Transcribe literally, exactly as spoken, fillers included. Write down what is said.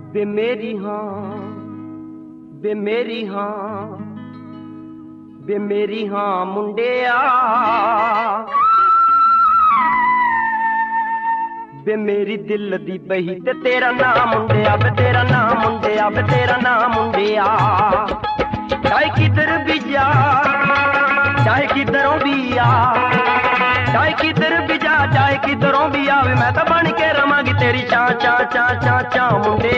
ਵੇ ਮੇਰੀ ਹਾਂ ਵੇ ਮੇਰੀ ਹਾਂ ਵੇ ਮੇਰੀ ਹਾਂ ਮੁੰਡਿਆ ਵੇ ਮੇਰੀ ਦਿਲ ਦੀ ਬਹੀ ਤੇ ਤੇਰਾ ਨਾਮ ਮੁੰਡਿਆ ਵੇ ਤੇਰਾ ਨਾਮ ਮੁੰਡਿਆ ਵੇ ਤੇਰਾ ਨਾਮ ਮੁੰਡਿਆ ਚਾਹੇ ਕਿਧਰ ਵੀ ਜਾ ਚਾਹੇ ਕਿਧਰੋਂ ਵੀ ਆ ਚਾਹੇ ਕਿਧਰ ਵੀ ਜਾ ਚਾਹੇ ਕਿਧਰੋਂ ਵੀ ਆਵੇ ਮੈਂ ਤਾਂ ਬਣ ਕੇ ਰਵਾਂਗੀ ਤੇਰੀ ਚਾਂ ਚਾਂ ਚਾਂ ਚਾਂ ਚਾਂ ਮੁੰਡੇ